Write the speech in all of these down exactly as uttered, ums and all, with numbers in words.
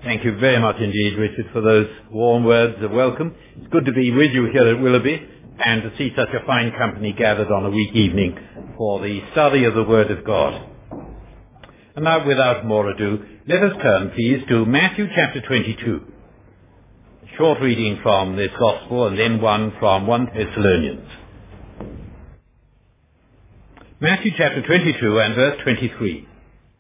Thank you very much indeed, Richard, for those warm words of welcome. It's good to be with you here at Willoughby and to see such a fine company gathered on a week evening for the study of the Word of God. And now, without more ado, let us turn, please, to Matthew chapter twenty-two. A short reading from this Gospel and then one from First Thessalonians. Matthew chapter twenty-two and verse twenty-three.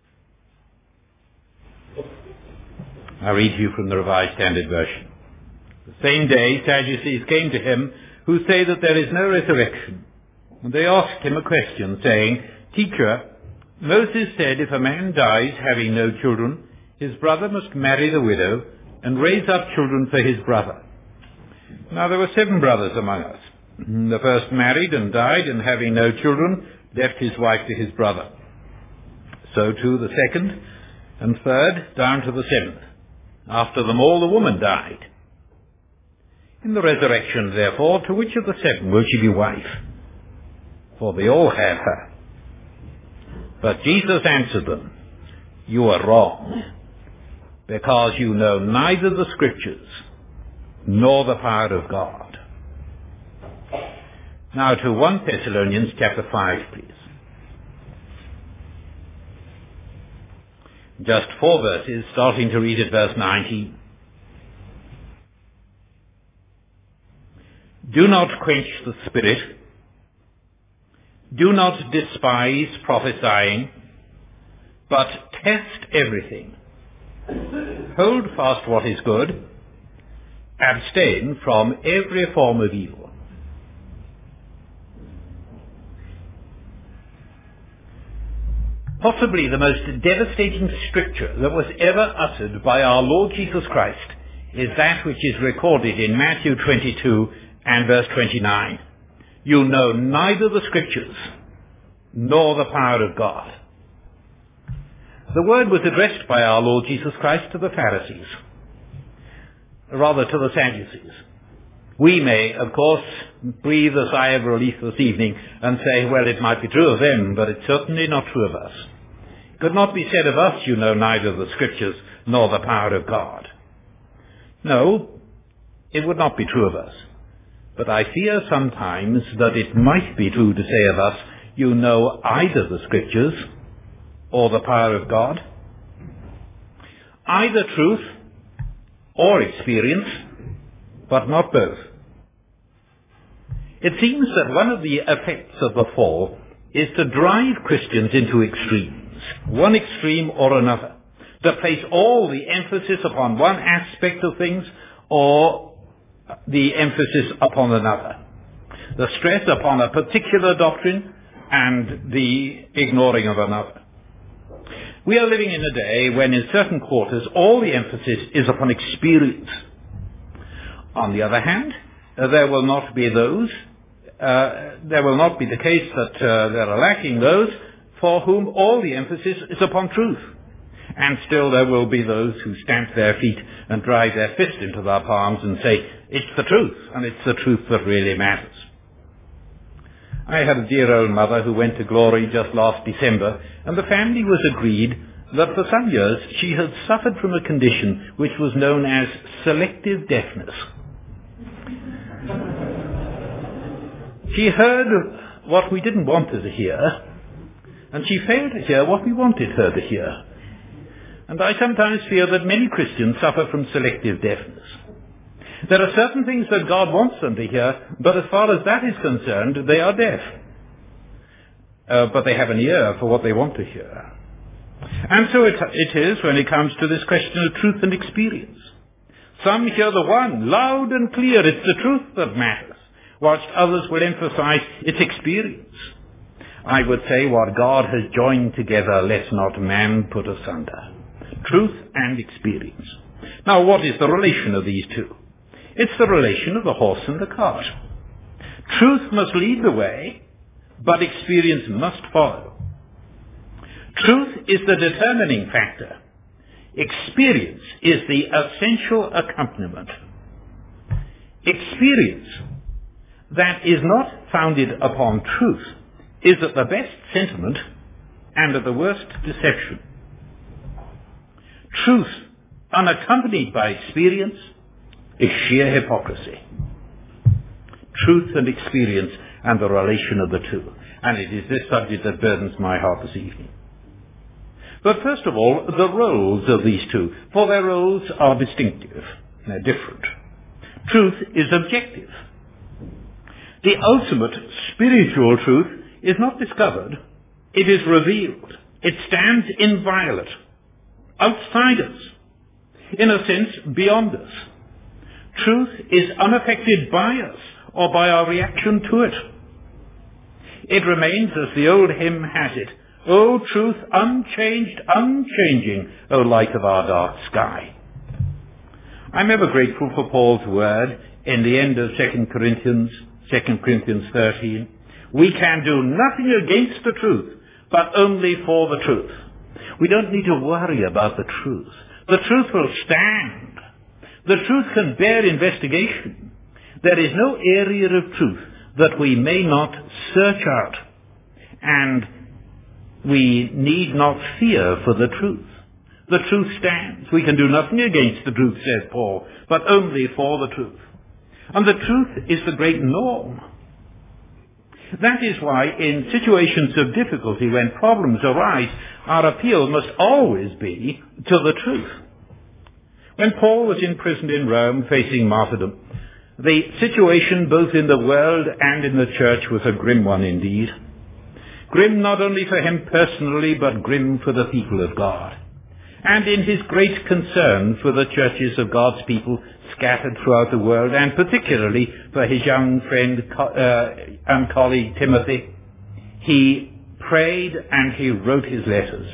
I read to you from the Revised Standard Version. The same day Sadducees came to him who say that there is no resurrection. And they asked him a question, saying, Teacher, Moses said if a man dies having no children, his brother must marry the widow and raise up children for his brother. Now there were seven brothers among us. The first married and died, and having no children, left his wife to his brother. So too the second and third, down to the seventh. After them all, the woman died. In the resurrection, therefore, to which of the seven will she be wife? For they all have her. But Jesus answered them, You are wrong, because you know neither the Scriptures nor the power of God. Now to First Thessalonians chapter five, please. Just four verses, starting to read at verse nineteen. Do not quench the Spirit. Do not despise prophesying, but test everything. Hold fast what is good. Abstain from every form of evil. Possibly the most devastating stricture that was ever uttered by our Lord Jesus Christ is that which is recorded in Matthew twenty-two and verse twenty-nine. You know neither the Scriptures nor the power of God. The word was addressed by our Lord Jesus Christ to the Pharisees, rather to the Sadducees. We may, of course, breathe a sigh of relief this evening and say, well, it might be true of them, but it's certainly not true of us. It could not be said of us, you know neither the Scriptures nor the power of God. No, it would not be true of us. But I fear sometimes that it might be true to say of us, you know either the Scriptures or the power of God. Either truth or experience, but not both. It seems that one of the effects of the fall is to drive Christians into extremes, one extreme or another, to place all the emphasis upon one aspect of things or the emphasis upon another, the stress upon a particular doctrine and the ignoring of another. We are living in a day when in certain quarters all the emphasis is upon experience. On the other hand, uh, there will not be those, uh, there will not be the case that uh, there are lacking those for whom all the emphasis is upon truth. And still there will be those who stamp their feet and drive their fist into their palms and say, it's the truth, and it's the truth that really matters. I had a dear old mother who went to glory just last December, and the family was agreed that for some years she had suffered from a condition which was known as selective deafness. She heard what we didn't want her to hear, and she failed to hear what we wanted her to hear. And I sometimes fear that many Christians suffer from selective deafness. There are certain things that God wants them to hear, but as far as that is concerned, they are deaf. Uh, but they have an ear for what they want to hear. And so it, it is when it comes to this question of truth and experience. Some hear the one loud and clear, it's the truth that matters, whilst others will emphasize its experience. I would say what God has joined together, let not man put asunder. Truth and experience. Now, what is the relation of these two? It's the relation of the horse and the cart. Truth must lead the way, but experience must follow. Truth is the determining factor. Experience is the essential accompaniment. Experience that is not founded upon truth is at the best sentiment and at the worst deception. Truth unaccompanied by experience is sheer hypocrisy. Truth and experience and the relation of the two. And it is this subject that burdens my heart this evening. But first of all, the roles of these two, for their roles are distinctive. They're different. Truth is objective. The ultimate spiritual truth is not discovered. It is revealed. It stands inviolate, outside us, in a sense beyond us. Truth is unaffected by us or by our reaction to it. It remains, as the old hymn has it, O truth, unchanged, unchanging, O light of our dark sky. I'm ever grateful for Paul's word in the end of Second Corinthians, Second Corinthians thirteen. We can do nothing against the truth, but only for the truth. We don't need to worry about the truth. The truth will stand. The truth can bear investigation. There is no area of truth that we may not search out, and we need not fear for the truth. The truth stands. We can do nothing against the truth, says Paul, but only for the truth. And the truth is the great norm. That is why in situations of difficulty, when problems arise, our appeal must always be to the truth. When Paul was imprisoned in Rome facing martyrdom, the situation both in the world and in the church was a grim one indeed. Grim not only for him personally, but grim for the people of God. And in his great concern for the churches of God's people scattered throughout the world, and particularly for his young friend uh, and colleague Timothy, he prayed and he wrote his letters.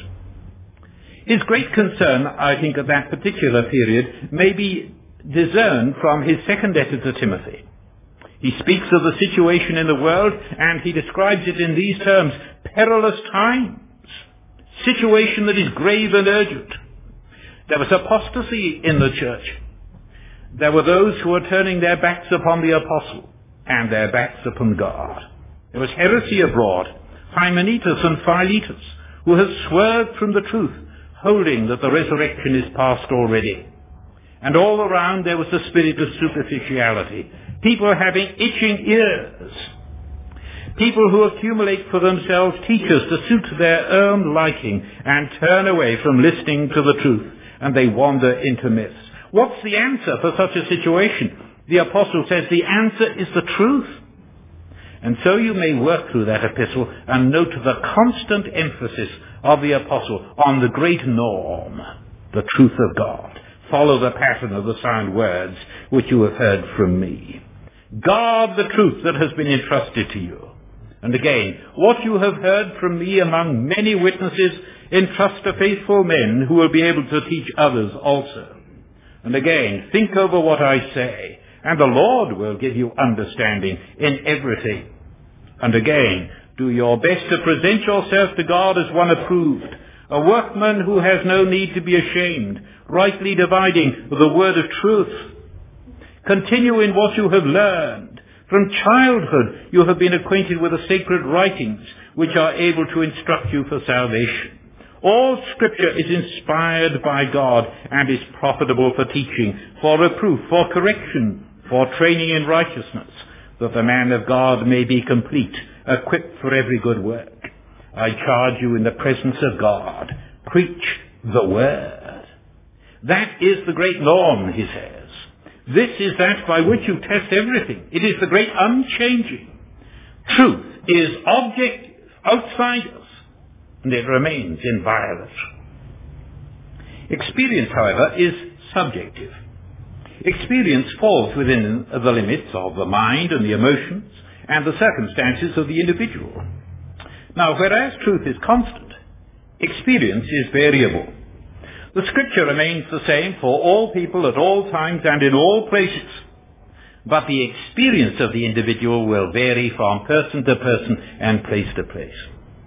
His great concern, I think, at that particular period may be discerned from his second letter to Timothy. He speaks of the situation in the world, and he describes it in these terms: perilous times, situation that is grave and urgent. There was apostasy in the church. There were those who were turning their backs upon the apostle and their backs upon God. There was heresy abroad, Hymenaeus and Philetus, who had swerved from the truth, holding that the resurrection is past already. And all around there was a spirit of superficiality. People having itching ears. People who accumulate for themselves teachers to suit their own liking and turn away from listening to the truth, and they wander into myths. What's the answer for such a situation? The apostle says the answer is the truth. And so you may work through that epistle and note the constant emphasis of the apostle on the great norm, the truth of God. Follow the pattern of the sound words which you have heard from me. Guard the truth that has been entrusted to you. And again, what you have heard from me among many witnesses, entrust to faithful men who will be able to teach others also. And again, think over what I say, and the Lord will give you understanding in everything. And again, do your best to present yourself to God as one approved, a workman who has no need to be ashamed, rightly dividing the word of truth. Continue in what you have learned. From childhood you have been acquainted with the sacred writings, which are able to instruct you for salvation. All Scripture is inspired by God and is profitable for teaching, for reproof, for correction, for training in righteousness, that the man of God may be complete, equipped for every good work. I charge you in the presence of God, preach the word. That is the great norm, he says. This is that by which you test everything. It is the great unchanging. Truth is objective, outside us, and it remains inviolate. Experience, however, is subjective. Experience falls within the limits of the mind and the emotions and the circumstances of the individual. Now, whereas truth is constant, experience is variable. The Scripture remains the same for all people at all times and in all places, but the experience of the individual will vary from person to person and place to place.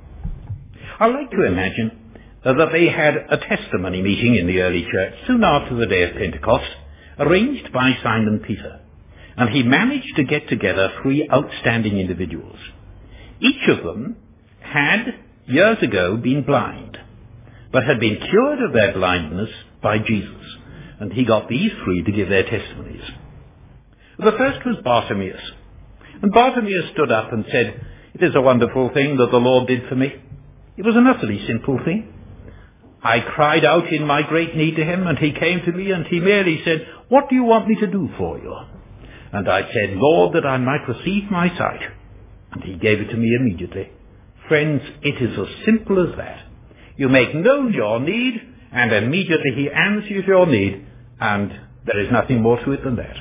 I like to imagine that they had a testimony meeting in the early church soon after the day of Pentecost, arranged by Simon Peter, and he managed to get together three outstanding individuals. Each of them had, years ago, been blind, but had been cured of their blindness by Jesus. and he got these three to give their testimonies. The first was Bartimaeus. And Bartimaeus stood up and said, "It is a wonderful thing that the Lord did for me. It was an utterly simple thing. I cried out in my great need to him, and he came to me, and he merely said, 'What do you want me to do for you?' And I said, 'Lord, that I might receive my sight.' And he gave it to me immediately." Friends, it is as simple as that. You make known your need, and immediately he answers your need, and there is nothing more to it than that.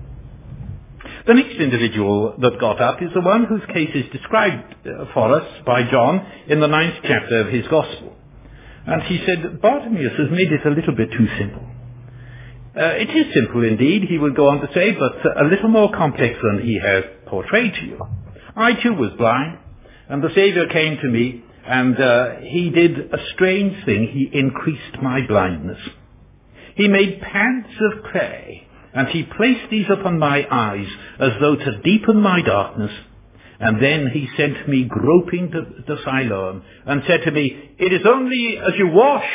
The next individual that got up is the one whose case is described for us by John in the ninth chapter of his Gospel. And he said, "Bartimaeus has made it a little bit too simple." Uh, it is simple indeed, he would go on to say, but a little more complex than he has portrayed to you. I too was blind, and the Saviour came to me, and uh, he did a strange thing. He increased my blindness. He made pads of clay, and he placed these upon my eyes as though to deepen my darkness. And then he sent me groping to, to Siloam and said to me, "It is only as you wash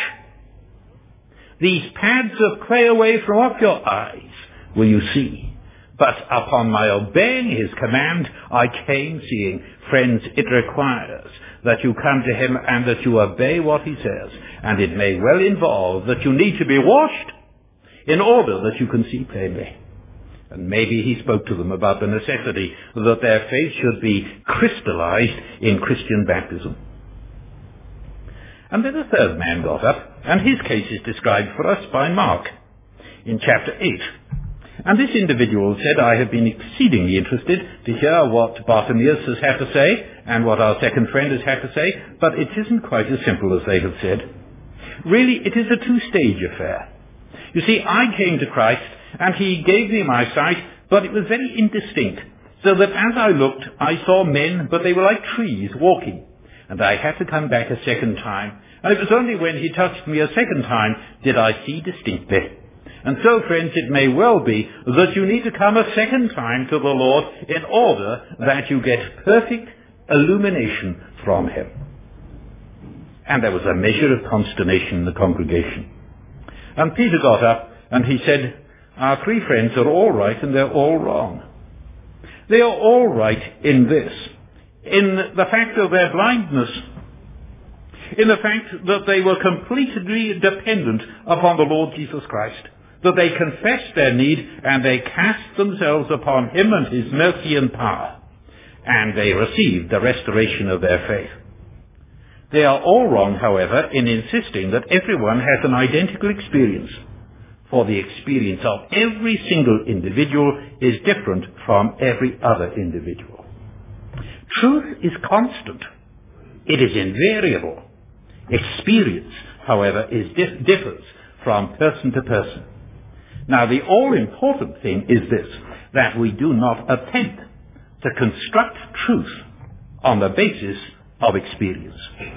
these pads of clay away from off your eyes will you see." But upon my obeying his command, I came seeing. Friends, it requires that you come to him and that you obey what he says. And it may well involve that you need to be washed in order that you can see plainly. And maybe he spoke to them about the necessity that their faith should be crystallized in Christian baptism. And then a third man got up, and his case is described for us by Mark in chapter eight. And this individual said, "I have been exceedingly interested to hear what Bartimaeus has had to say and what our second friend has had to say, but it isn't quite as simple as they have said. Really, it is a two-stage affair. You see, I came to Christ, and he gave me my sight, but it was very indistinct, so that as I looked, I saw men, but they were like trees walking, and I had to come back a second time, and it was only when he touched me a second time did I see distinctly. And so, friends, it may well be that you need to come a second time to the Lord in order that you get perfect illumination from him." And there was a measure of consternation in the congregation. And Peter got up and he said, "Our three friends are all right and they're all wrong. They are all right in this, in the fact of their blindness, in the fact that they were completely dependent upon the Lord Jesus Christ, that they confessed their need and they cast themselves upon him and his mercy and power, and they received the restoration of their faith. They are all wrong, however, in insisting that everyone has an identical experience, for the experience of every single individual is different from every other individual. Truth is constant. It is invariable. Experience, however, is dif- differs from person to person. Now, the all-important thing is this, that we do not attempt to construct truth on the basis of experience.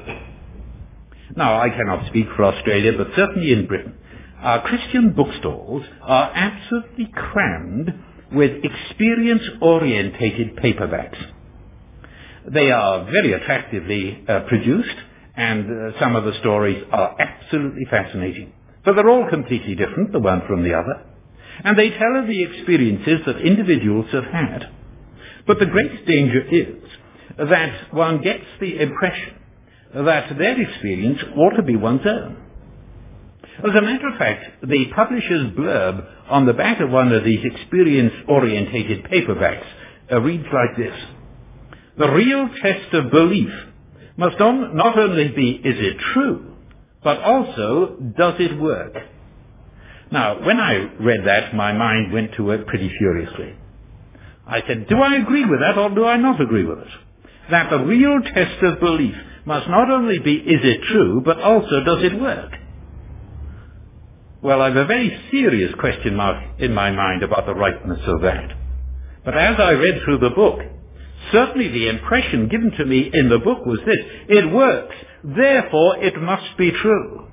Now, I cannot speak for Australia, but certainly in Britain, our Christian bookstores are absolutely crammed with experience-orientated paperbacks. They are very attractively uh, produced, and uh, some of the stories are absolutely fascinating. But they're all completely different, the one from the other. And they tell of the experiences that individuals have had. But the great danger is that one gets the impression that their experience ought to be one's own. As a matter of fact, the publisher's blurb on the back of one of these experience-orientated paperbacks uh, reads like this: "The real test of belief must on, not only be, is it true, but also, does it work?" Now, when I read that, my mind went to it pretty furiously. I said, do I agree with that or do I not agree with it? That the real test of belief must not only be, is it true, but also, does it work? Well, I have a very serious question mark in my mind about the rightness of that. But as I read through the book, certainly the impression given to me in the book was this: it works, therefore it must be true.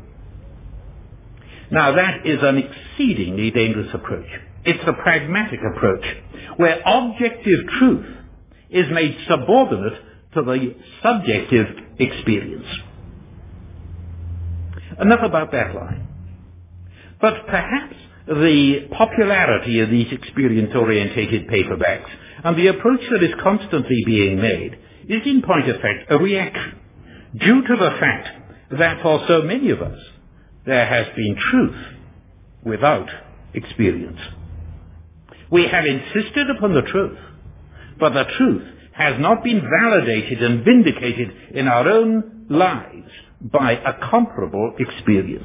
Now, that is an exceedingly dangerous approach. It's a pragmatic approach, where objective truth is made subordinate to the subjective experience. Enough about that line. But perhaps the popularity of these experience-orientated paperbacks and the approach that is constantly being made is in point of fact a reaction due to the fact that for so many of us there has been truth without experience. We have insisted upon the truth, but the truth has not been validated and vindicated in our own lives by a comparable experience.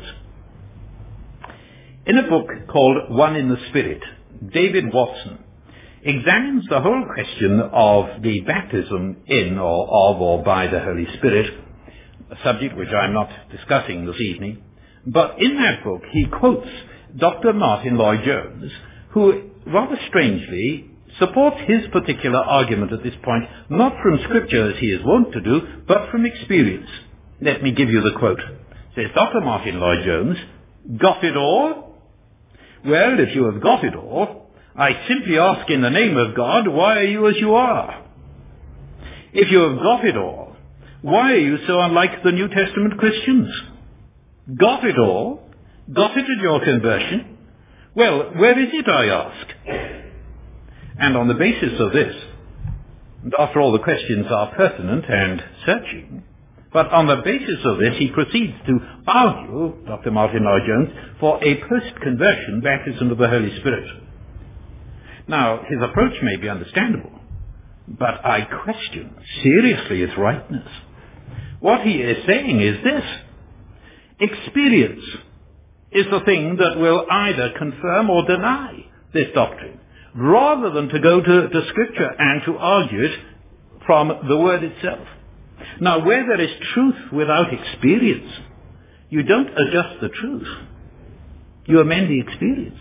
In a book called One in the Spirit, David Watson examines the whole question of the baptism in or of or by the Holy Spirit, a subject which I'm not discussing this evening. But in that book he quotes Doctor Martin Lloyd-Jones, who rather strangely supports his particular argument at this point, not from Scripture as he is wont to do, but from experience. Let me give you the quote. It says, Doctor Martin Lloyd-Jones, got it all? Well, if you have got it all, I simply ask in the name of God, why are you as you are? If you have got it all, why are you so unlike the New Testament Christians? Got it all? Got it at your conversion? Well, where is it, I ask? And on the basis of this, and after all the questions are pertinent and searching, but on the basis of this he proceeds to argue, Doctor Martin Lloyd-Jones, for a post-conversion baptism of the Holy Spirit. Now, his approach may be understandable, but I question seriously its rightness. What he is saying is this: experience is the thing that will either confirm or deny this doctrine, rather than to go to, to Scripture and to argue it from the Word itself. Now, where there is truth without experience, you don't adjust the truth. You amend the experience.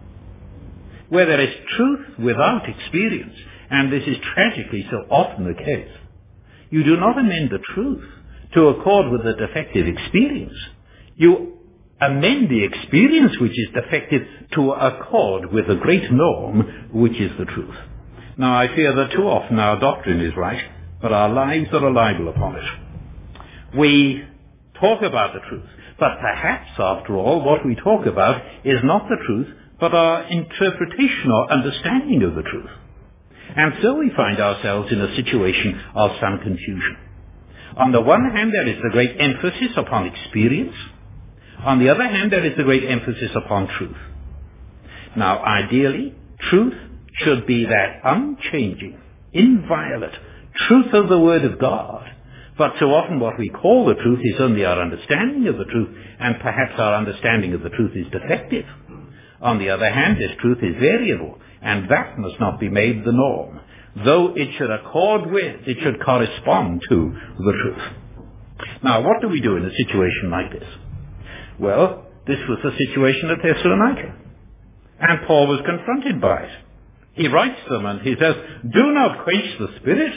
Where there is truth without experience, and this is tragically so often the case, you do not amend the truth to accord with the defective experience. You amend the experience which is defective to accord with the great norm which is the truth. Now, I fear that too often our doctrine is right, but our lives are a libel upon it. We talk about the truth, but perhaps, after all, what we talk about is not the truth, but our interpretation or understanding of the truth. And so we find ourselves in a situation of some confusion. On the one hand, there is the great emphasis upon experience. On the other hand, there is the great emphasis upon truth. Now, ideally, truth should be that unchanging, inviolate truth of the Word of God. But so often what we call the truth is only our understanding of the truth, and perhaps our understanding of the truth is defective. On the other hand, this truth is variable, and that must not be made the norm, though it should accord with, it should correspond to the truth. Now, what do we do in a situation like this? Well, this was the situation at Thessalonica, and Paul was confronted by it. He writes them and he says, do not quench the Spirit.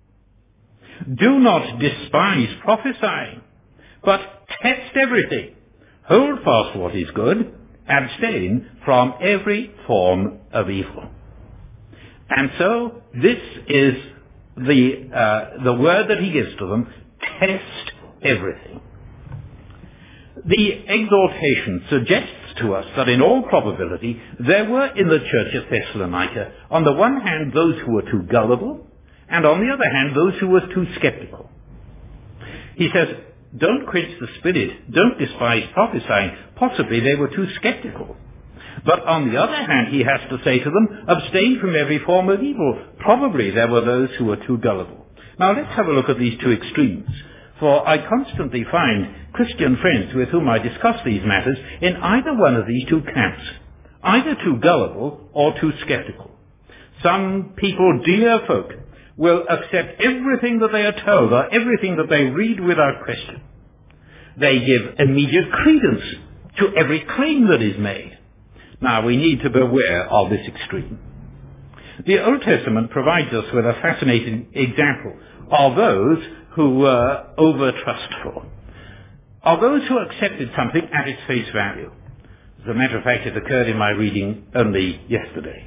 Do not despise prophesying, but test everything. Hold fast what is good. Abstain from every form of evil. And so this is the uh, the word that he gives to them: test everything. The exhortation suggests to us that in all probability there were in the church of Thessalonica, on the one hand, those who were too gullible, and on the other hand, those who were too skeptical. He says, don't quench the Spirit, don't despise prophesying. Possibly they were too skeptical. But on the other hand, he has to say to them, abstain from every form of evil. Probably there were those who were too gullible. Now let's have a look at these two extremes. For I constantly find Christian friends with whom I discuss these matters in either one of these two camps, either too gullible or too skeptical. Some people, dear folk, will accept everything that they are told or everything that they read without question. They give immediate credence to every claim that is made. Now, we need to beware of this extreme. The Old Testament provides us with a fascinating example of those who were over-trustful, of those who accepted something at its face value. As a matter of fact, it occurred in my reading only yesterday.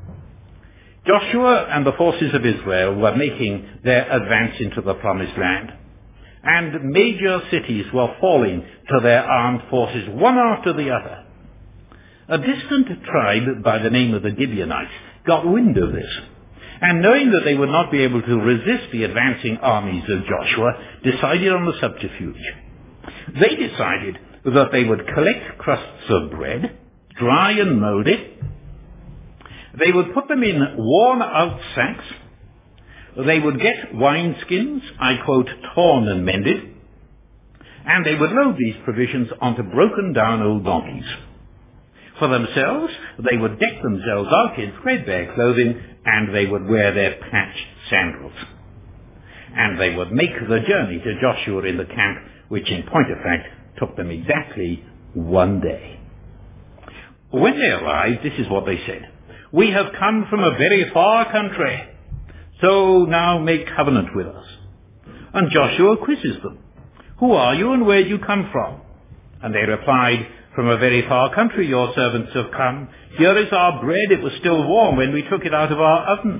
Joshua and the forces of Israel were making their advance into the Promised Land, and major cities were falling to their armed forces, one after the other. a distant tribe by the name of the Gibeonites got wind of this, and knowing that they would not be able to resist the advancing armies of Joshua, decided on a subterfuge. They decided that they would collect crusts of bread, dry and mold it. They would put them in worn-out sacks. They would get wineskins, I quote, torn and mended, and they would load these provisions onto broken-down old donkeys. For themselves, they would deck themselves out in threadbare clothing, and they would wear their patched sandals. And they would make the journey to Joshua in the camp, which in point of fact took them exactly one day. When they arrived, this is what they said. "We have come from a very far country, so now make covenant with us." And Joshua quizzes them. "Who are you and where do you come from?" And they replied, "From a very far country your servants have come. Here is our bread. It was still warm when we took it out of our ovens.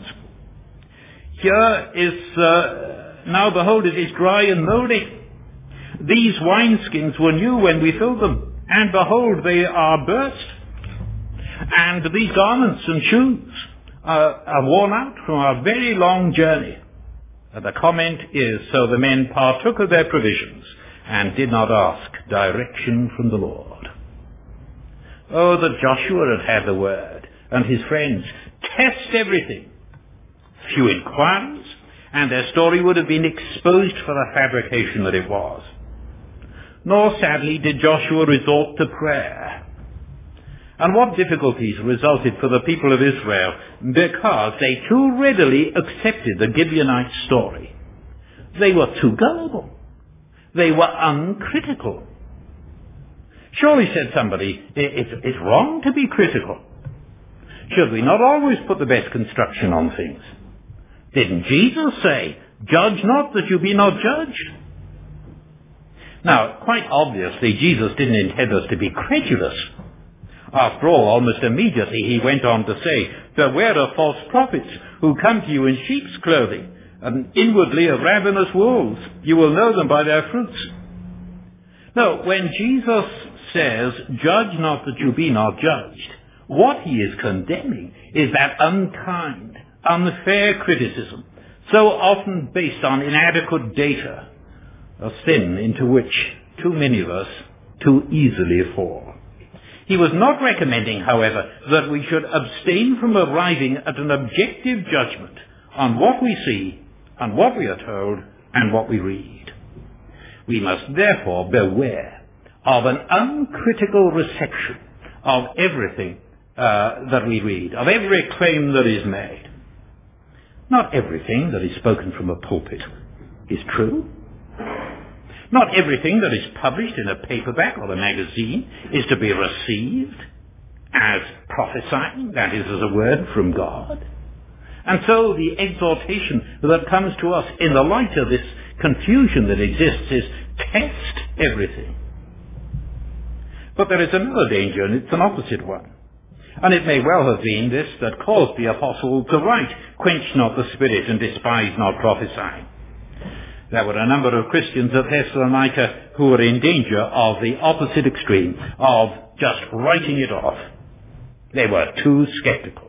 Here is, uh, now behold, it is dry and moldy. These wineskins were new when we filled them, and behold, they are burst. And these garments and shoes are, are worn out from our very long journey." And the comment is, so the men partook of their provisions and did not ask direction from the Lord. Oh, that Joshua had had the word, and his friends test everything. Few inquiries, and their story would have been exposed for the fabrication that it was. Nor, sadly, did Joshua resort to prayer. And what difficulties resulted for the people of Israel because they too readily accepted the Gibeonite story. They were too gullible. They were uncritical. Surely, said somebody, it's, it's wrong to be critical. Should we not always put the best construction on things? Didn't Jesus say, "Judge not that you be not judged"? Now, quite obviously, Jesus didn't intend us to be credulous. After all, almost immediately he went on to say, "Beware of false prophets who come to you in sheep's clothing, and inwardly of ravenous wolves. You will know them by their fruits." No, when Jesus says, "Judge not that you be not judged," what he is condemning is that unkind, unfair criticism, so often based on inadequate data, a sin into which too many of us too easily fall. He was not recommending, however, that we should abstain from arriving at an objective judgment on what we see, on what we are told, and what we read. We must therefore beware of an uncritical reception of everything uh, that we read, of every claim that is made. Not everything that is spoken from a pulpit is true. Not everything that is published in a paperback or a magazine is to be received as prophesying, that is, as a word from God. And so the exhortation that comes to us in the light of this confusion that exists is test everything. But there is another danger, and it's an opposite one. And it may well have been this that caused the apostle to write, "Quench not the spirit and despise not prophesying." There were a number of Christians at Thessalonica who were in danger of the opposite extreme, of just writing it off. They were too skeptical.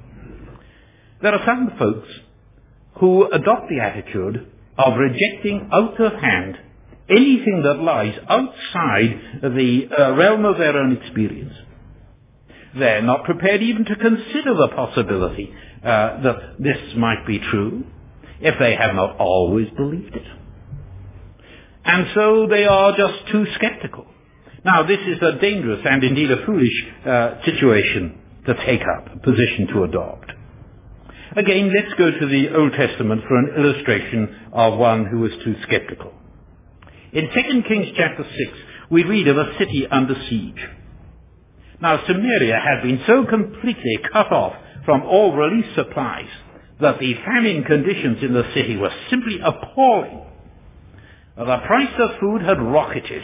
There are some folks who adopt the attitude of rejecting out of hand anything that lies outside the uh, realm of their own experience. They're not prepared even to consider the possibility uh, that this might be true, if they have not always believed it. And so they are just too skeptical. Now, this is a dangerous and indeed a foolish uh, situation to take up, a position to adopt. Again, let's go to the Old Testament for an illustration of one who was too skeptical. In Second Kings chapter six, we read of a city under siege. Now, Samaria had been so completely cut off from all relief supplies that the famine conditions in the city were simply appalling. The price of food had rocketed.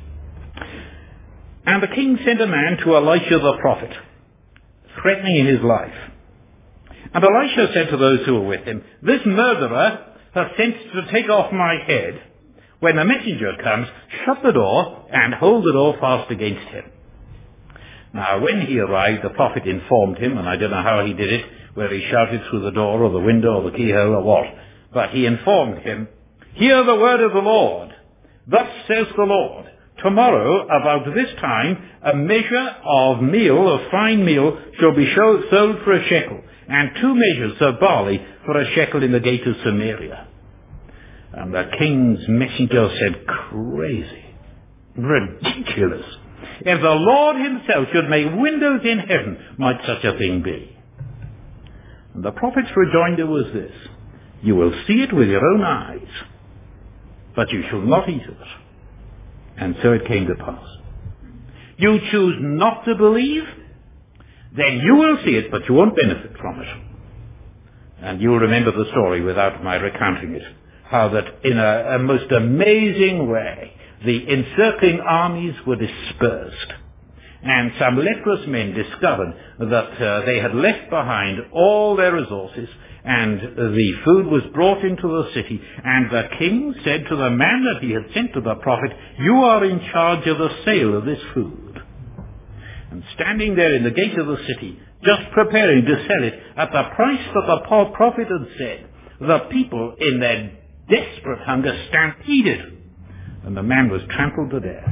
And the king sent a man to Elisha the prophet, threatening his life. And Elisha said to those who were with him, "This murderer has sent to take off my head. When the messenger comes, shut the door and hold the door fast against him." Now, when he arrived, the prophet informed him, and I don't know how he did it, whether he shouted through the door or the window or the keyhole or what, but he informed him, "Hear the word of the Lord. Thus says the Lord, tomorrow, about this time, a measure of meal, of fine meal, shall be show, sold for a shekel, and two measures of barley for a shekel in the gate of Samaria." And the king's messenger said, "Crazy, ridiculous. If the Lord himself should make windows in heaven, might such a thing be?" And the prophet's rejoinder was this: "You will see it with your own eyes, but you shall not eat of it." And so it came to pass. You choose not to believe, then you will see it, but you won't benefit from it. And you'll remember the story without my recounting it, how that in a, a most amazing way, the encircling armies were dispersed, and some leprous men discovered that uh, they had left behind all their resources, and the food was brought into the city, and the king said to the man that he had sent to the prophet, "You are in charge of the sale of this food." And standing there in the gate of the city, just preparing to sell it at the price that the prophet had said, the people in their desperate hunger stampeded, and the man was trampled to death.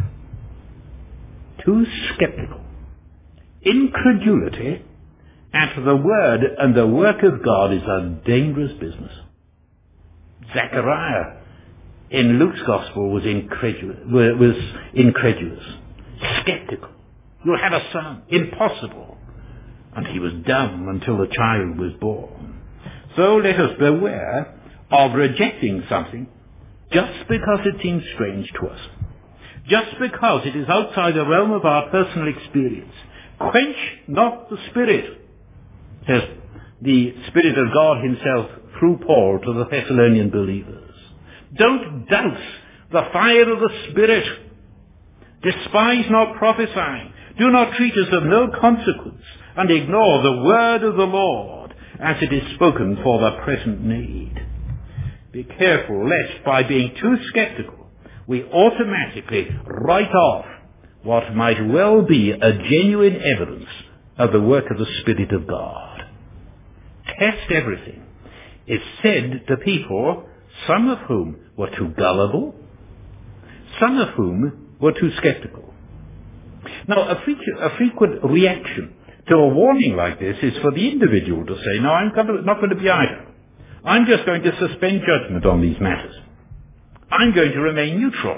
Too skeptical. Incredulity at the word and the work of God is a dangerous business. Zechariah in Luke's gospel was incredulous, was incredulous, skeptical. "You'll have a son. Impossible." And he was dumb until the child was born. So let us beware of rejecting something just because it seems strange to us, just because it is outside the realm of our personal experience. "Quench not the Spirit," says the Spirit of God himself through Paul to the Thessalonian believers. Don't douse the fire of the Spirit. Despise not prophesying. Do not treat us of no consequence, and ignore the word of the Lord as it is spoken for the present need. Be careful lest by being too skeptical we automatically write off what might well be a genuine evidence of the work of the Spirit of God. Test everything is said to people, some of whom were too gullible, some of whom were too skeptical. Now, a, frequent, a frequent reaction to a warning like this is for the individual to say, "No, I'm not going to be either. I'm just going to suspend judgment on these matters. I'm going to remain neutral."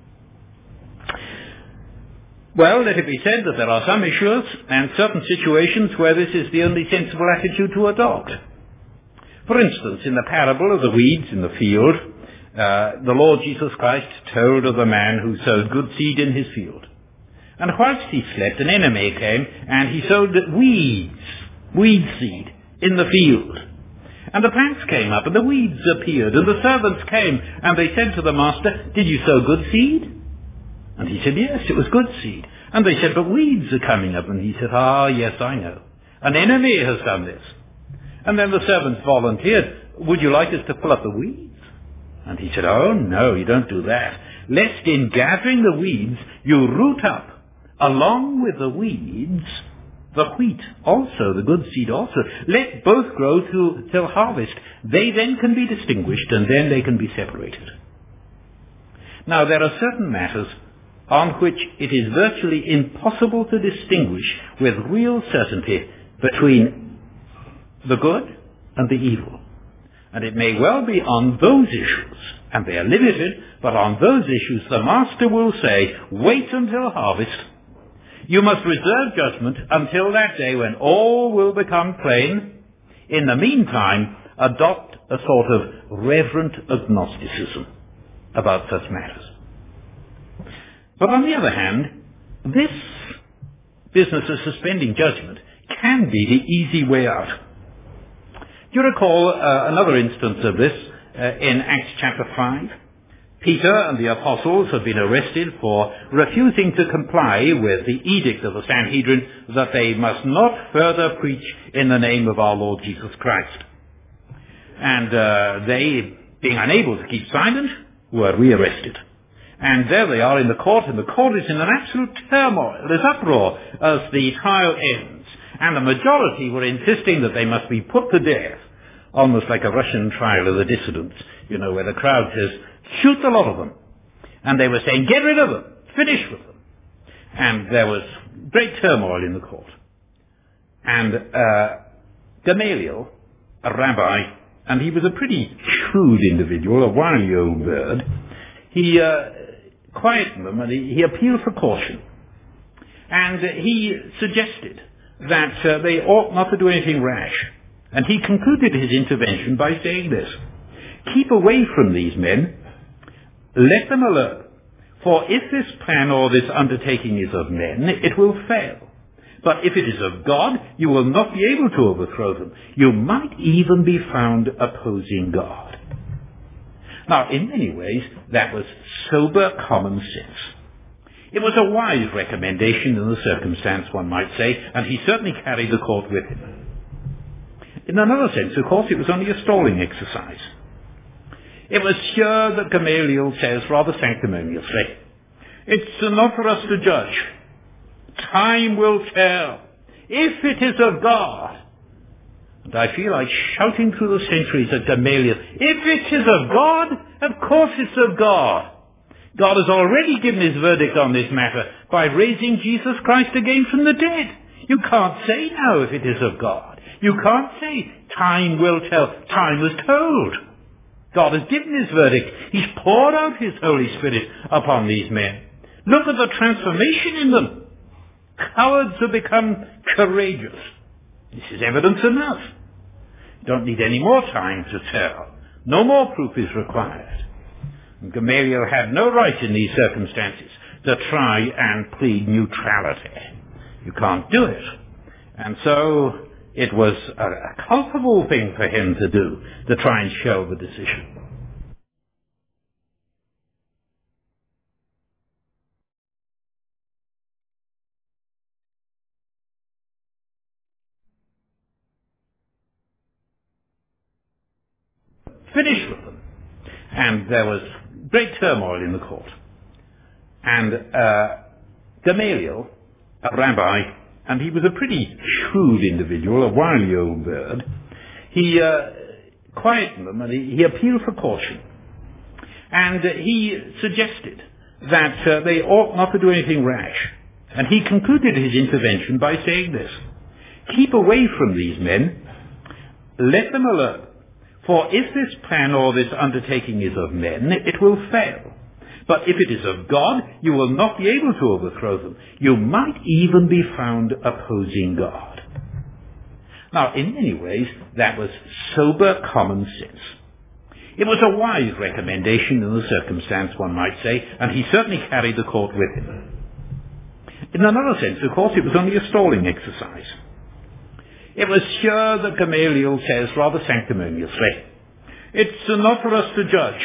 Well, let it be said that there are some issues and certain situations where this is the only sensible attitude to adopt. For instance, in the parable of the weeds in the field, uh, the Lord Jesus Christ told of the man who sowed good seed in his field. And whilst he slept, an enemy came and he sowed weeds, weed seed, in the field. And the plants came up and the weeds appeared, and the servants came and they said to the master, "Did you sow good seed?" And he said, "Yes, it was good seed." And they said, "But weeds are coming up." And he said, "Ah, yes, I know. An enemy has done this." And then the servants volunteered, "Would you like us to pull up the weeds?" And he said, "Oh, no, you don't do that. Lest in gathering the weeds, you root up, along with the weeds, the wheat also, the good seed also. Let both grow through, till harvest. They then can be distinguished, and then they can be separated." Now, there are certain matters on which it is virtually impossible to distinguish with real certainty between the good and the evil. And it may well be on those issues, and they are limited, but on those issues the Master will say, "Wait until harvest. You must reserve judgment until that day when all will become plain. In the meantime, adopt a sort of reverent agnosticism about such matters." But on the other hand, this business of suspending judgment can be the easy way out. Do you recall uh, another instance of this uh, in Acts chapter five? Peter and the apostles had been arrested for refusing to comply with the edict of the Sanhedrin that they must not further preach in the name of our Lord Jesus Christ. And uh, they, being unable to keep silent, were rearrested. And there they are in the court, and the court is in an absolute turmoil. There's uproar as the trial ends. And the majority were insisting that they must be put to death, almost like a Russian trial of the dissidents, you know, where the crowd says, shoot the lot of them. And they were saying, get rid of them, finish with them. And there was great turmoil in the court. And uh, Gamaliel, a rabbi, and he was a pretty shrewd individual, a wily old bird, he uh, quietened them and he, he appealed for caution. And uh, he suggested that uh, they ought not to do anything rash. And he concluded his intervention by saying this: keep away from these men, let them alone. For if this plan or this undertaking is of men, it will fail. But if it is of God, you will not be able to overthrow them. You might even be found opposing God. Now, in many ways, that was sober common sense. It was a wise recommendation in the circumstance, one might say, and he certainly carried the court with him. In another sense, of course, it was only a stalling exercise. It was here that Gamaliel says rather sanctimoniously, it's not for us to judge. Time will tell if it is of God. And I feel like shouting through the centuries at Gamaliel, if it is of God, of course it's of God. God has already given his verdict on this matter by raising Jesus Christ again from the dead. You can't say now if it is of God. You can't say time will tell. Time was told. God has given his verdict. He's poured out his Holy Spirit upon these men. Look at the transformation in them. Cowards have become courageous. This is evidence enough. You don't need any more time to tell. No more proof is required. And Gamaliel had no right in these circumstances to try and plead neutrality. You can't do it. And so it was a, a culpable thing for him to do, to try and show the decision. Finish with them. And there was great turmoil in the court. And uh, Gamaliel, a rabbi, and he was a pretty shrewd individual, a wily old bird, he uh, quietened them and he, he appealed for caution. And uh, he suggested that uh, they ought not to do anything rash. And he concluded his intervention by saying this: keep away from these men, let them alone. For if this plan or this undertaking is of men, it will fail. But if it is of God, you will not be able to overthrow them. You might even be found opposing God. Now, in many ways, that was sober common sense. It was a wise recommendation in the circumstance, one might say, and he certainly carried the court with him. In another sense, of course, it was only a stalling exercise. It was here that Gamaliel says rather sanctimoniously, it's not for us to judge.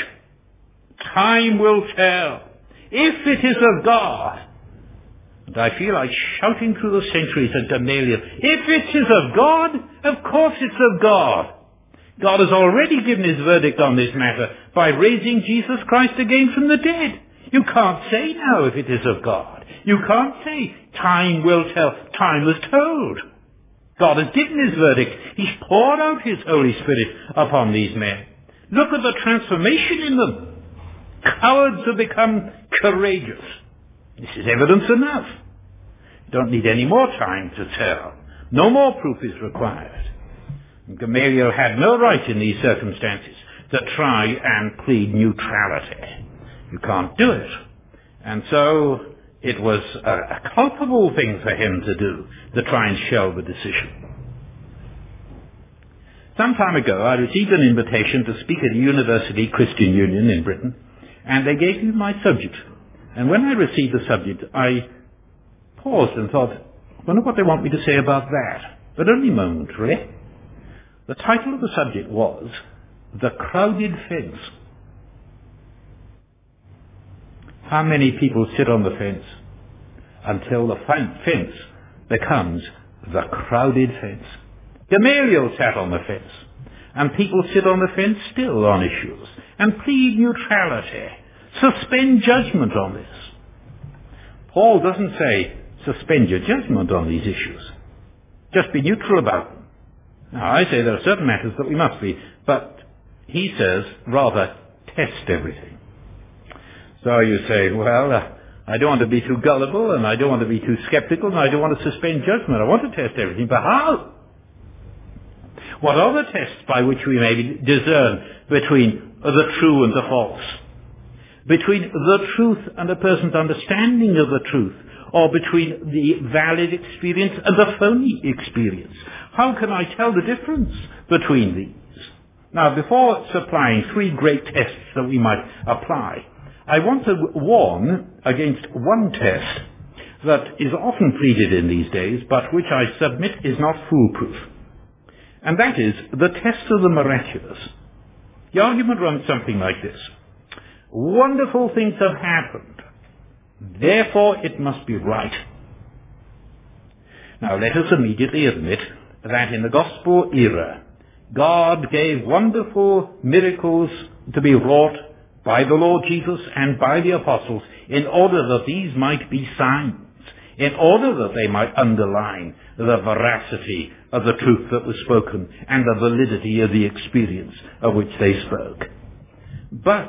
Time will tell if it is of God. And I feel like shouting through the centuries at Gamaliel, if it is of God, of course it's of God. God has already given his verdict on this matter by raising Jesus Christ again from the dead. You can't say now if it is of God. You can't say time will tell. Time was told. God has given his verdict. He's poured out his Holy Spirit upon these men. Look at the transformation in them. Cowards have become courageous. This is evidence enough. You don't need any more time to tell. No more proof is required. And Gamaliel had no right in these circumstances to try and plead neutrality. You can't do it. And so it was a, a culpable thing for him to do, to try and show the decision. Some time ago, I received an invitation to speak at a university Christian Union in Britain, and they gave me my subject. And when I received the subject, I paused and thought, I wonder what they want me to say about that. But only momentarily. The title of the subject was The Crowded Fence. How many people sit on the fence until the fence becomes the crowded fence? Gamaliel sat on the fence, and people sit on the fence still on issues and plead neutrality. Suspend judgment on this. Paul doesn't say, suspend your judgment on these issues. Just be neutral about them. Now, I say there are certain matters that we must be, but he says, rather, test everything. So you say, well, uh, I don't want to be too gullible, and I don't want to be too skeptical, and I don't want to suspend judgment. I want to test everything, but how? What are the tests by which we may discern between the true and the false? Between the truth and a person's understanding of the truth, or between the valid experience and the phony experience? How can I tell the difference between these? Now, before supplying three great tests that we might apply, I want to warn against one test that is often pleaded in these days, but which I submit is not foolproof. And that is the test of the miraculous. The argument runs something like this. Wonderful things have happened. Therefore, it must be right. Now, let us immediately admit that in the gospel era, God gave wonderful miracles to be wrought by the Lord Jesus and by the apostles in order that these might be signs, in order that they might underline the veracity of the truth that was spoken and the validity of the experience of which they spoke. But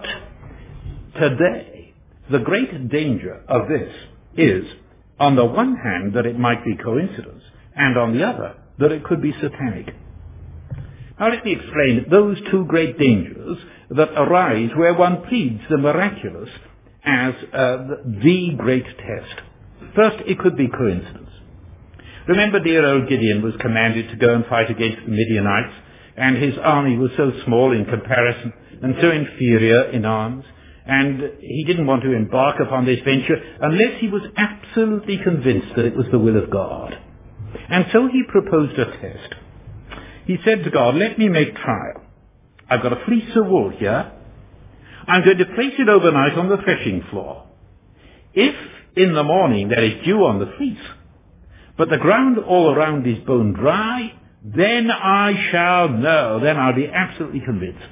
today, the great danger of this is, on the one hand, that it might be coincidence, and on the other, that it could be satanic. Now let me explain those two great dangers that arise where one pleads the miraculous as uh, the great test. First, it could be coincidence. Remember, dear old Gideon was commanded to go and fight against the Midianites, and his army was so small in comparison and so inferior in arms, and he didn't want to embark upon this venture unless he was absolutely convinced that it was the will of God. And so he proposed a test. He said to God, let me make trial. I've got a fleece of wool here. I'm going to place it overnight on the threshing floor. If in the morning there is dew on the fleece, but the ground all around is bone dry, then I shall know, then I'll be absolutely convinced.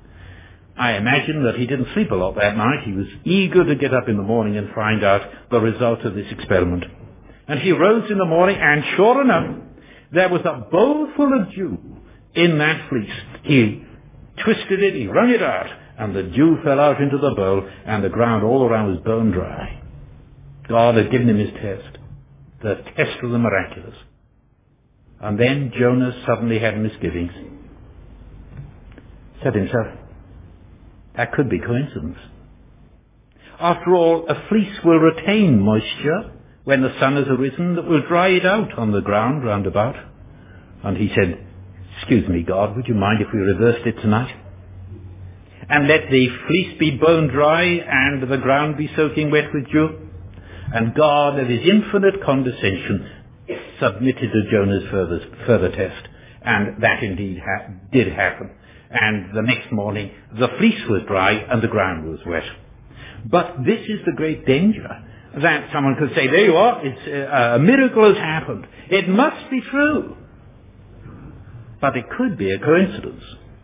I imagine that he didn't sleep a lot that night. He was eager to get up in the morning and find out the result of this experiment. And he rose in the morning, and sure enough, there was a bowl full of dew in that fleece. He twisted it, he wrung it out, and the dew fell out into the bowl, and the ground all around was bone dry. God had given him his test, the test of the miraculous. And then Jonas suddenly had misgivings. Said to himself, that could be coincidence. After all, a fleece will retain moisture when the sun has arisen, that will dry it out on the ground round about. And he said, excuse me, God, would you mind if we reversed it tonight? And let the fleece be bone dry and the ground be soaking wet with dew? And God, of his infinite condescension, submitted to Jonah's further, further test. And that indeed ha- did happen. And the next morning, the fleece was dry and the ground was wet. But this is the great danger, that someone could say, there you are, it's, uh, a miracle has happened. It must be true. But it could be a coincidence.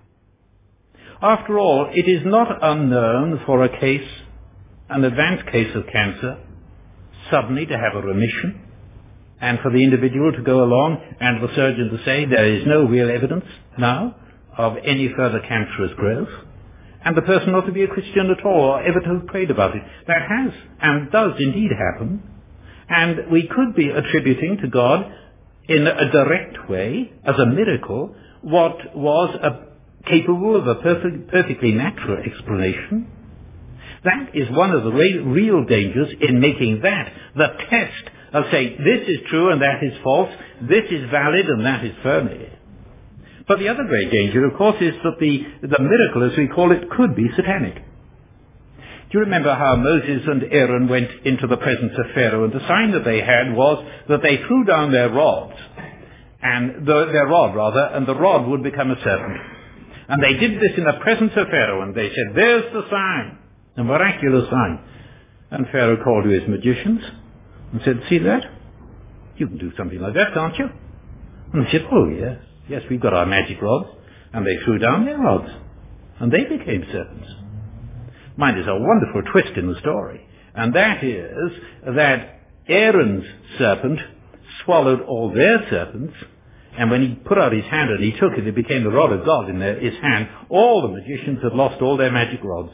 After all, it is not unknown for a case, an advanced case of cancer, suddenly to have a remission, and for the individual to go along and the surgeon to say there is no real evidence now of any further cancerous growth, and the person not to be a Christian at all or ever to have prayed about it. That has and does indeed happen, and we could be attributing to God in a direct way, as a miracle, what was a, capable of a perfect, perfectly natural explanation. That is one of the re- real dangers in making that the test of saying this is true and that is false, this is valid and that is phony. But the other great danger, of course, is that the, the miracle, as we call it, could be satanic. Do you remember how Moses and Aaron went into the presence of Pharaoh, and the sign that they had was that they threw down their rods, and the, their rod rather, and the rod would become a serpent. And they did this in the presence of Pharaoh, and they said, there's the sign, the miraculous sign. And Pharaoh called to his magicians and said, see that? You can do something like that, can't you? And they said, oh yes, yes, we've got our magic rods. And they threw down their rods, and they became serpents. Mind, there's a wonderful twist in the story. And that is that Aaron's serpent swallowed all their serpents, and when he put out his hand and he took it, it became the rod of God in their, his hand. All the magicians had lost all their magic rods.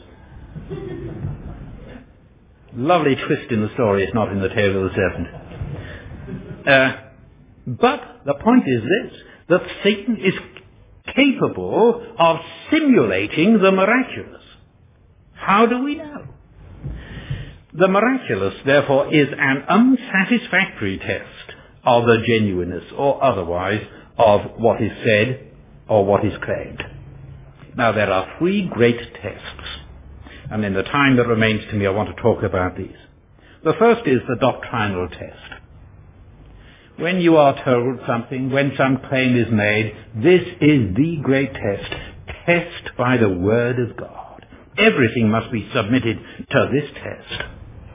Lovely twist in the story. It's not in the tale of the serpent. Uh, but the point is this, that Satan is capable of simulating the miraculous. How do we know? The miraculous, therefore, is an unsatisfactory test of the genuineness or otherwise of what is said or what is claimed. Now, there are three great tests, and in the time that remains to me I want to talk about these. The first is the doctrinal test. When you are told something, when some claim is made, this is the great test. Test by the Word of God. Everything must be submitted to this test.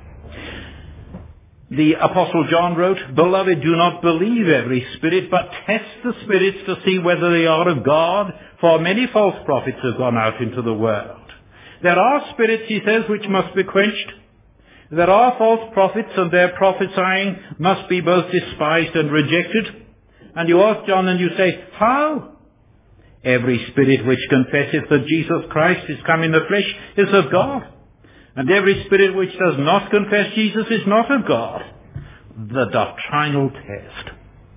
The Apostle John wrote, "Beloved, do not believe every spirit, but test the spirits to see whether they are of God, for many false prophets have gone out into the world." There are spirits, he says, which must be quenched. There are false prophets, and their prophesying must be both despised and rejected. And you ask John and you say, how? Every spirit which confesseth that Jesus Christ is come in the flesh is of God. And every spirit which does not confess Jesus is not of God. The doctrinal test.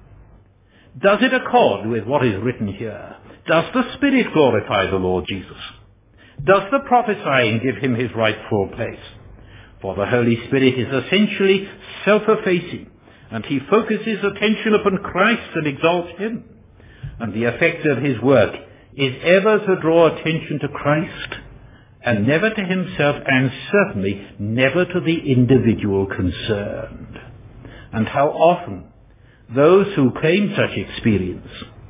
Does it accord with what is written here? Does the Spirit glorify the Lord Jesus? Does the prophesying give him his rightful place? For the Holy Spirit is essentially self-effacing, and he focuses attention upon Christ and exalts him. And the effect of his work is ever to draw attention to Christ, and never to himself, and certainly never to the individual concerned. And how often those who claim such experience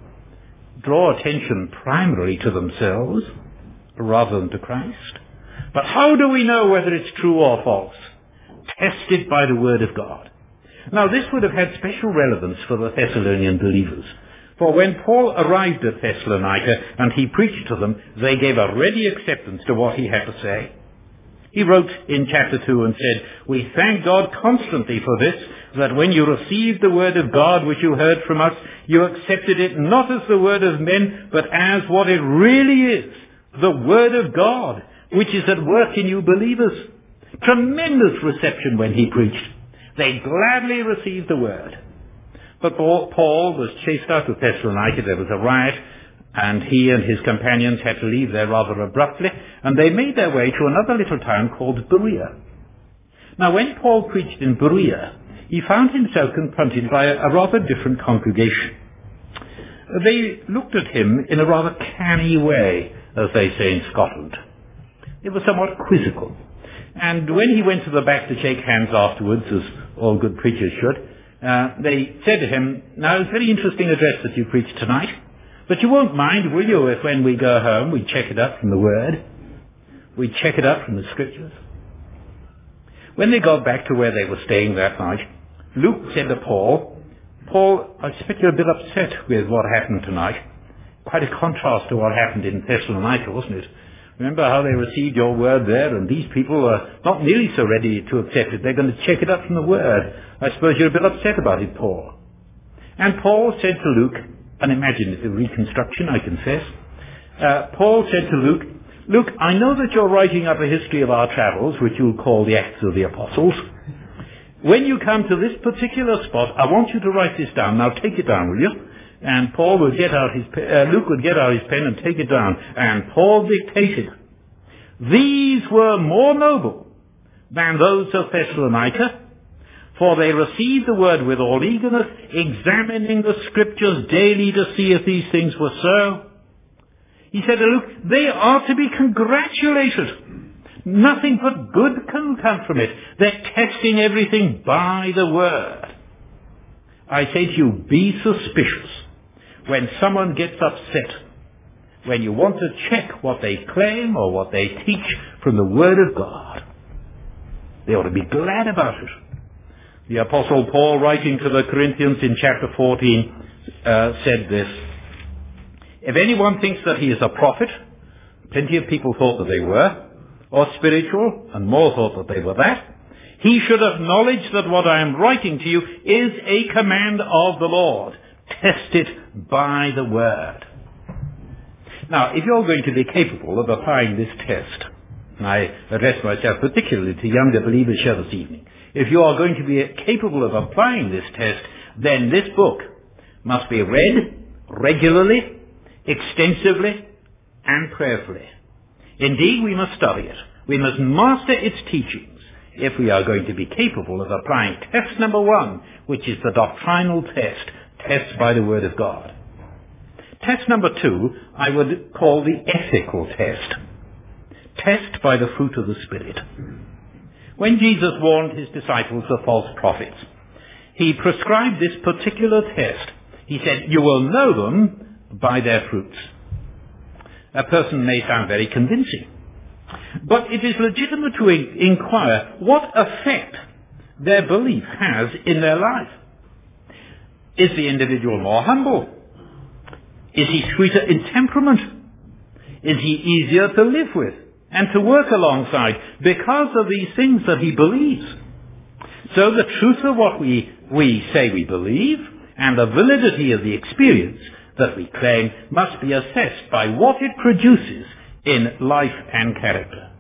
draw attention primarily to themselves rather than to Christ. But how do we know whether it's true or false? Tested by the Word of God. Now, this would have had special relevance for the Thessalonian believers. For when Paul arrived at Thessalonica and he preached to them, they gave a ready acceptance to what he had to say. He wrote in chapter two and said, "We thank God constantly for this, that when you received the word of God which you heard from us, you accepted it not as the word of men, but as what it really is, the word of God, which is at work in you believers." Tremendous reception when he preached. They gladly received the word. But Paul was chased out of Thessalonica. There was a riot, and he and his companions had to leave there rather abruptly, and they made their way to another little town called Berea. Now, when Paul preached in Berea, he found himself confronted by a rather different congregation. They looked at him in a rather canny way, as they say in Scotland. They were somewhat quizzical. And when he went to the back to shake hands afterwards, as all good preachers should, uh, they said to him, "Now, it's a very interesting address that you preached tonight, but you won't mind, will you, if when we go home we check it up from the Word? We check it up from the Scriptures?" When they got back to where they were staying that night, Luke said to Paul, "Paul, I suspect you're a bit upset with what happened tonight. Quite a contrast to what happened in Thessalonica, wasn't it? Remember how they received your word there, and these people are not nearly so ready to accept it. They're going to check it up from the Word. I suppose you're a bit upset about it, Paul." And Paul said to Luke, and imagine it's a reconstruction, I confess. Uh, Paul said to Luke, "Luke, I know that you're writing up a history of our travels, which you'll call the Acts of the Apostles. When you come to this particular spot, I want you to write this down. Now take it down, will you?" And Paul would get out his pe- uh, Luke would get out his pen and take it down. And Paul dictated, "These were more noble than those of Thessalonica, for they received the word with all eagerness, examining the Scriptures daily to see if these things were so." He said to Luke, "They are to be congratulated. Nothing but good can come from it. They're testing everything by the Word." I say to you, be suspicious when someone gets upset, when you want to check what they claim or what they teach from the Word of God. They ought to be glad about it. The Apostle Paul, writing to the Corinthians in chapter fourteen, uh, said this, "If anyone thinks that he is a prophet," plenty of people thought that they were, or spiritual, and more thought that they were that, he should acknowledge that what I am writing to you is a command of the Lord. Test it by the word. Now, if you're going to be capable of applying this test, and I address myself particularly to younger believers here this evening, if you are going to be capable of applying this test, then this book must be read regularly, extensively, and prayerfully. Indeed, we must study it. We must master its teachings if we are going to be capable of applying test number one, which is the doctrinal test, test by the Word of God. Test number two, I would call the ethical test. Test by the fruit of the Spirit. When Jesus warned his disciples of false prophets, he prescribed this particular test. He said, you will know them by their fruits. A person may sound very convincing, but it is legitimate to inquire what effect their belief has in their life. Is the individual more humble? Is he sweeter in temperament? Is he easier to live with and to work alongside because of these things that he believes? So the truth of what we, we say we believe and the validity of the experience that we claim must be assessed by what it produces in life and character.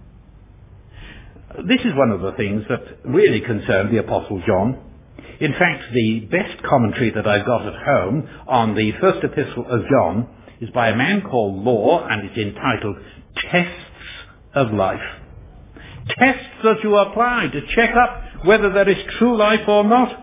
This is one of the things that really concerned the Apostle John. In fact, the best commentary that I've got at home on the first epistle of John is by a man called Law, and it's entitled Tests of Life. Tests that you apply to check up whether there is true life or not.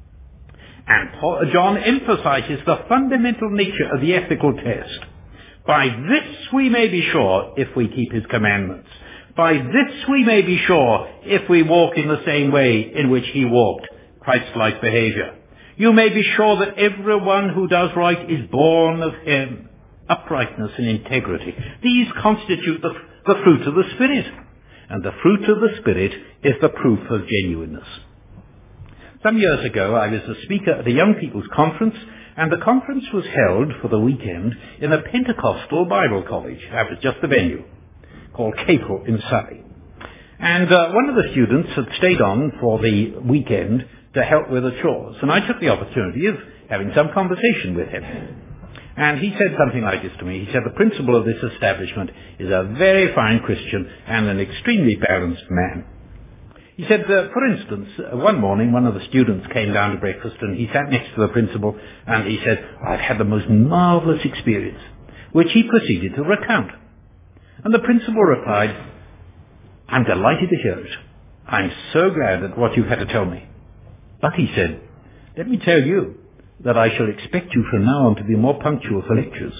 And Paul, John emphasizes the fundamental nature of the ethical test. By this we may be sure if we keep his commandments. By this we may be sure if we walk in the same way in which he walked, Christ-like behavior. You may be sure that everyone who does right is born of him. Uprightness and integrity. These constitute the, the fruit of the Spirit. And the fruit of the Spirit is the proof of genuineness. Some years ago, I was a speaker at a young people's conference, and the conference was held for the weekend in a Pentecostal Bible college. That was just the venue, called Capel in Surrey. And uh, one of the students had stayed on for the weekend to help with the chores, and I took the opportunity of having some conversation with him. And he said something like this to me. He said, the principal of this establishment is a very fine Christian and an extremely balanced man. He said, uh, for instance, uh, one morning one of the students came down to breakfast and he sat next to the principal and he said, I've had the most marvelous experience, which he proceeded to recount. And the principal replied, I'm delighted to hear it. I'm so glad at what you've had to tell me. But he said, let me tell you that I shall expect you from now on to be more punctual for lectures.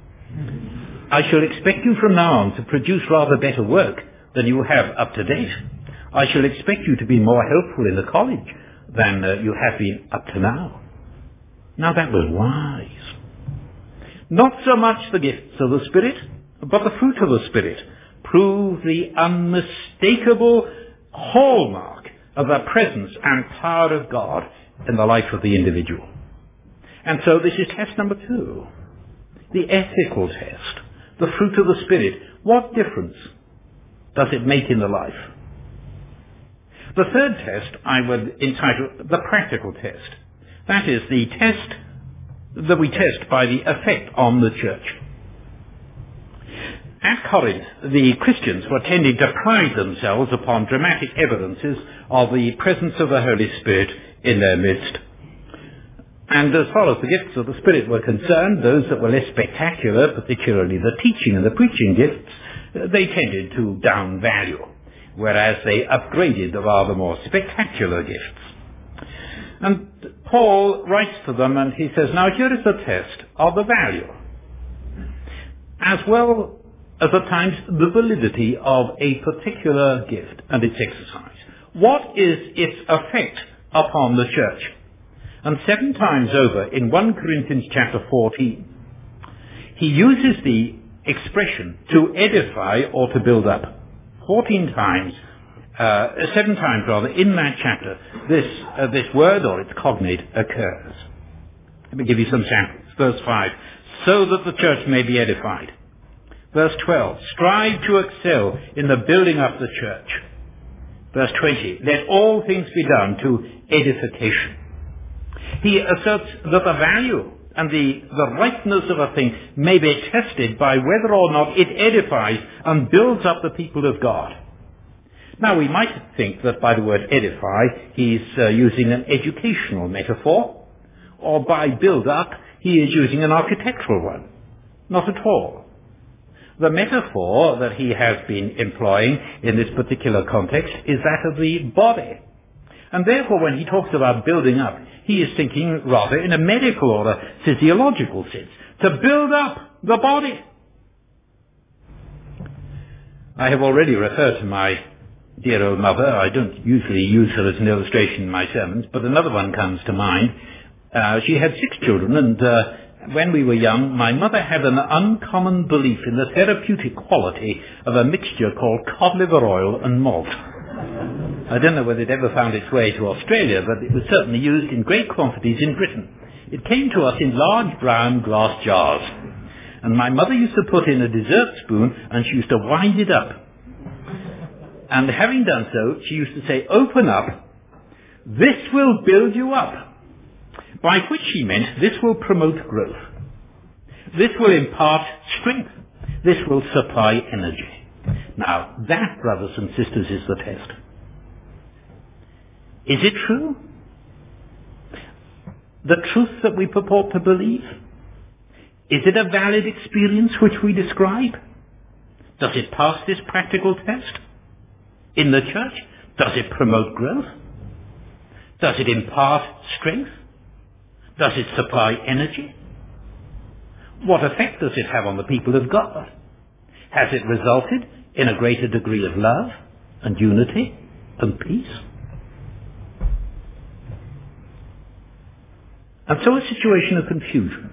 I shall expect you from now on to produce rather better work than you have up to date. I shall expect you to be more helpful in the college than uh, you have been up to now. Now that was wise. Not so much the gifts of the Spirit, but the fruit of the Spirit prove the unmistakable hallmark of the presence and power of God in the life of the individual. And so this is test number two. The ethical test. The fruit of the Spirit. What difference does it make in the life? The third test I would entitle the practical test. That is the test that we test by the effect on the church. At Corinth, the Christians were tending to pride themselves upon dramatic evidences of the presence of the Holy Spirit in their midst. And as far as the gifts of the Spirit were concerned, those that were less spectacular, particularly the teaching and the preaching gifts, they tended to downvalue, whereas they upgraded the rather more spectacular gifts. And Paul writes to them and he says, now here is the test of the value, as well as at times the validity of a particular gift and its exercise. What is its effect upon the church? And seven times over in First Corinthians chapter fourteen, he uses the expression to edify or to build up. Fourteen times, uh, seven times rather, in that chapter, this, uh, this word or its cognate occurs. Let me give you some samples. Verse five, so that the church may be edified. Verse twelve, strive to excel in the building up the church. Verse twenty, let all things be done to edification. He asserts that the value and the, the rightness of a thing may be tested by whether or not it edifies and builds up the people of God. Now, we might think that by the word edify, he's uh, using an educational metaphor, or by build up, he is using an architectural one. Not at all. The metaphor that he has been employing in this particular context is that of the body. And therefore, when he talks about building up, he is thinking rather in a medical or a physiological sense, to build up the body. I have already referred to my dear old mother. I don't usually use her as an illustration in my sermons, but another one comes to mind. Uh, she had six children, and uh, when we were young, my mother had an uncommon belief in the therapeutic quality of a mixture called cod liver oil and malt. I don't know whether it ever found its way to Australia, but it was certainly used in great quantities in Britain. It came to us in large brown glass jars, and my mother used to put in a dessert spoon, and she used to wind it up. And having done so, she used to say, open up, this will build you up. By which she meant this will promote growth. This will impart strength. This will supply energy. Now, that, brothers and sisters, is the test. Is it true? The truth that we purport to believe? Is it a valid experience which we describe? Does it pass this practical test? In the church, does it promote growth? Does it impart strength? Does it supply energy? What effect does it have on the people of God? Has it resulted in a greater degree of love and unity and peace? And so a situation of confusion.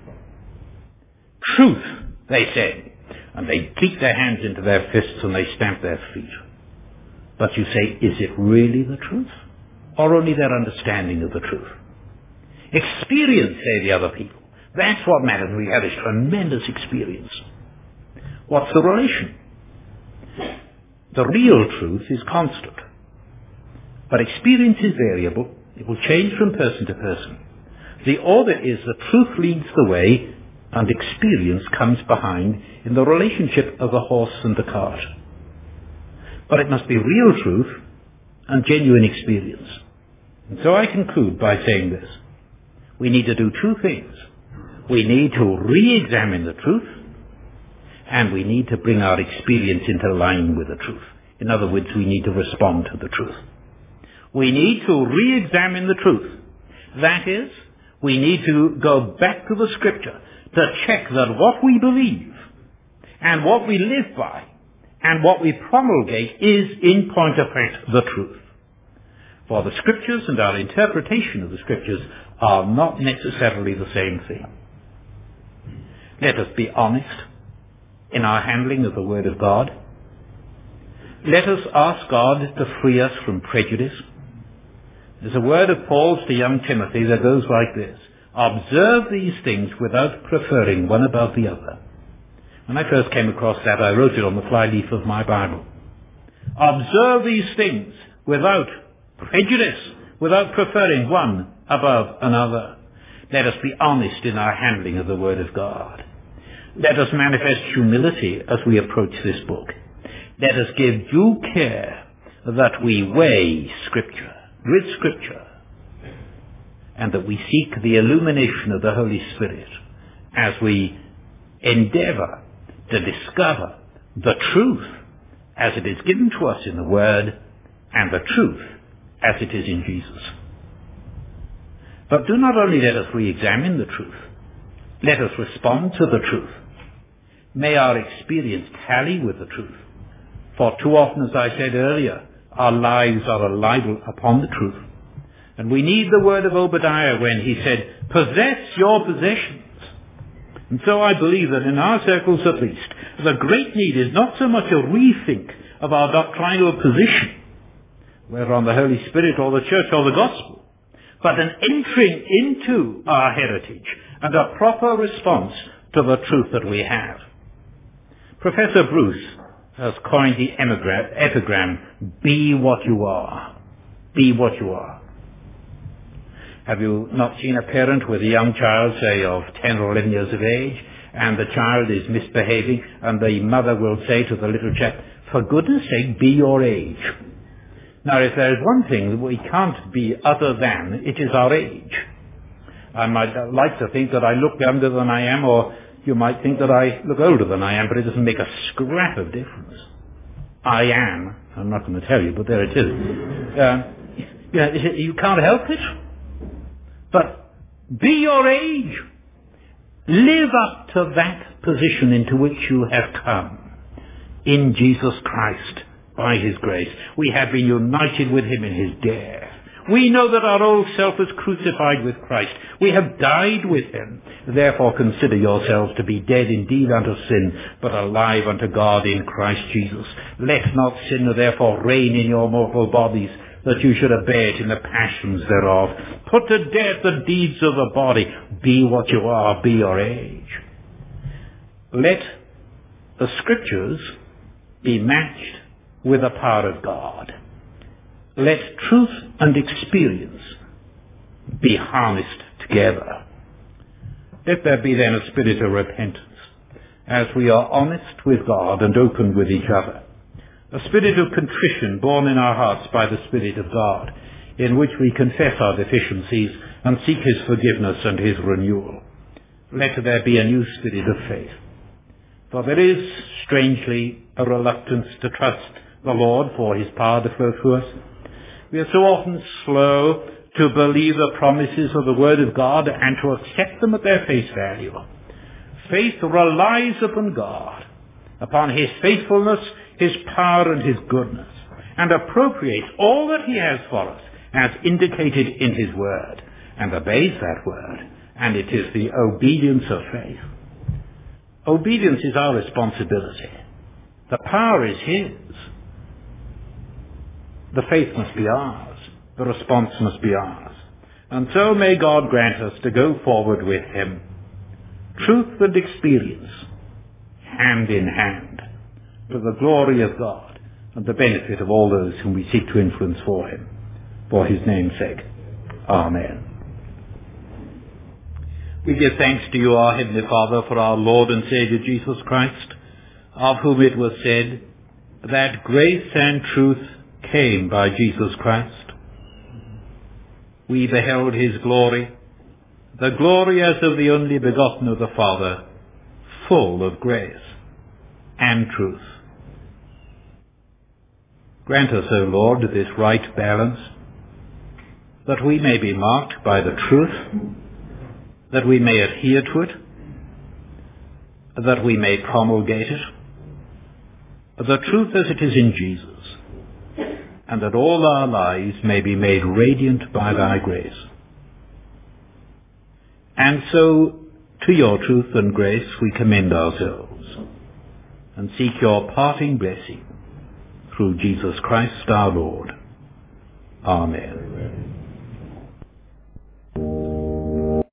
Truth, they said, and they beat their hands into their fists and they stamped their feet. But you say, is it really the truth? Or only their understanding of the truth? Experience, say the other people. That's what matters. We have this tremendous experience. What's the relation? The real truth is constant. But experience is variable. It will change from person to person. The order is that truth leads the way and experience comes behind in the relationship of the horse and the cart. But it must be real truth and genuine experience. And so I conclude by saying this. We need to do two things. We need to re-examine the truth, and we need to bring our experience into line with the truth. In other words, we need to respond to the truth. We need to re-examine the truth. That is, we need to go back to the Scripture to check that what we believe and what we live by and what we promulgate is, in point of fact, the truth. For the Scriptures and our interpretation of the Scriptures are not necessarily the same thing. Let us be honest in our handling of the Word of God. Let us ask God to free us from prejudice. There's a word of Paul's to young Timothy that goes like this. Observe these things without preferring one above the other. When I first came across that, I wrote it on the flyleaf of my Bible. Observe these things without prejudice, without preferring one above another. Let us be honest in our handling of the Word of God. Let us manifest humility as we approach this book. Let us give due care that we weigh Scripture with Scripture, and that we seek the illumination of the Holy Spirit as we endeavor to discover the truth as it is given to us in the Word, and the truth as it is in Jesus. But do not only let us re-examine the truth, let us respond to the truth. May our experience tally with the truth. For too often, as I said earlier, our lives are a libel upon the truth. And we need the word of Obadiah when he said, possess your possessions. And so I believe that in our circles at least, the great need is not so much a rethink of our doctrinal position, whether on the Holy Spirit or the church or the gospel, but an entering into our heritage and a proper response to the truth that we have. Professor Bruce has coined the epigram, epigram, be what you are. Be what you are. Have you not seen a parent with a young child, say of ten or eleven years of age, and the child is misbehaving, and the mother will say to the little chap, for goodness sake, be your age. Now, if there is one thing that we can't be other than, it is our age. I might like to think that I look younger than I am, or you might think that I look older than I am, but it doesn't make a scrap of difference. I am. I'm not going to tell you, but there it is. Uh, you, you can't help it. But be your age. Live up to that position into which you have come in Jesus Christ by his grace. We have been united with him in his death. We know that our old self is crucified with Christ. We have died with him. Therefore consider yourselves to be dead indeed unto sin, but alive unto God in Christ Jesus. Let not sin therefore reign in your mortal bodies, that you should obey it in the passions thereof. Put to death the deeds of the body. Be what you are, be your age. Let the scriptures be matched with the power of God. Let truth and experience be harnessed together. Let there be then a spirit of repentance, as we are honest with God and open with each other. A spirit of contrition born in our hearts by the Spirit of God, in which we confess our deficiencies and seek his forgiveness and his renewal. Let there be a new spirit of faith. For there is, strangely, a reluctance to trust the Lord for his power to flow through us. We are so often slow to believe the promises of the Word of God and to accept them at their face value. Faith relies upon God, upon his faithfulness, his power and his goodness, and appropriates all that he has for us as indicated in his word, and obeys that word, and it is the obedience of faith. Obedience is our responsibility. The power is his. The faith must be ours. The response must be ours. And so may God grant us to go forward with him, truth and experience, hand in hand, to the glory of God and the benefit of all those whom we seek to influence for him. For his name's sake. Amen. We give thanks to you, our Heavenly Father, for our Lord and Saviour Jesus Christ, of whom it was said that grace and truth came by Jesus Christ. We beheld his glory, the glory as of the only begotten of the Father, full of grace and truth. Grant us, O Lord, this right balance, that we may be marked by the truth, that we may adhere to it, that we may promulgate it, the truth as it is in Jesus, and that all our lives may be made radiant by thy grace. And so, to your truth and grace we commend ourselves, and seek your parting blessing, through Jesus Christ our Lord. Amen.